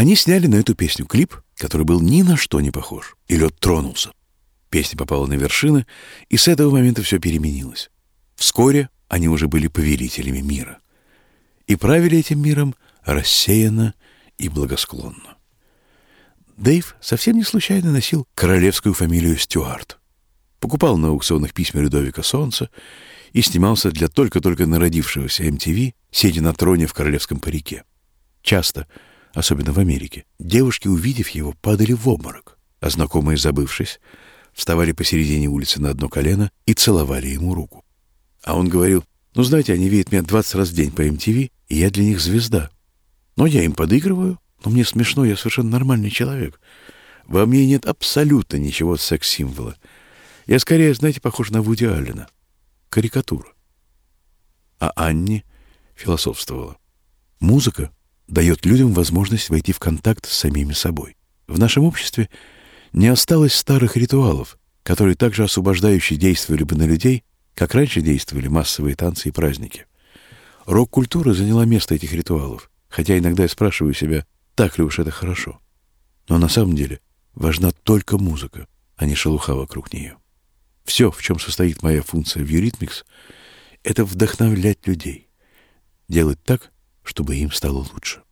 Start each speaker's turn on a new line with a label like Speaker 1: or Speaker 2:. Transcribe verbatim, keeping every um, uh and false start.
Speaker 1: Они сняли на эту песню клип, который был ни на что не похож, и лед тронулся. Песня попала на вершины, и с этого момента все переменилось. Вскоре они уже были повелителями мира. И правили этим миром рассеянно и благосклонно. Дэйв совсем не случайно носил королевскую фамилию Стюарт. Покупал на аукционах письма Людовика Солнца и снимался для только-только народившегося эм ти ви, сидя на троне в королевском парике. Часто, особенно в Америке, девушки, увидев его, падали в обморок, а знакомые, забывшись, вставали посередине улицы на одно колено и целовали ему руку. А он говорил: «Ну, знаете, они видят меня двадцать раз в день по эм ти ви, и я для них звезда. Но я им подыгрываю, но мне смешно, я совершенно нормальный человек. Во мне нет абсолютно ничего секс-символа. Я скорее, знаете, похож на Вуди Аллена. Карикатура». А Анни философствовала: музыка дает людям возможность войти в контакт с самими собой. В нашем обществе не осталось старых ритуалов, которые так же освобождающе действовали бы на людей, как раньше действовали массовые танцы и праздники. Рок-культура заняла место этих ритуалов, хотя иногда я спрашиваю себя, так ли уж это хорошо. Но на самом деле важна только музыка, а не шелуха вокруг нее. Все, в чем состоит моя функция в Eurythmics, это вдохновлять людей, делать так, чтобы им стало лучше.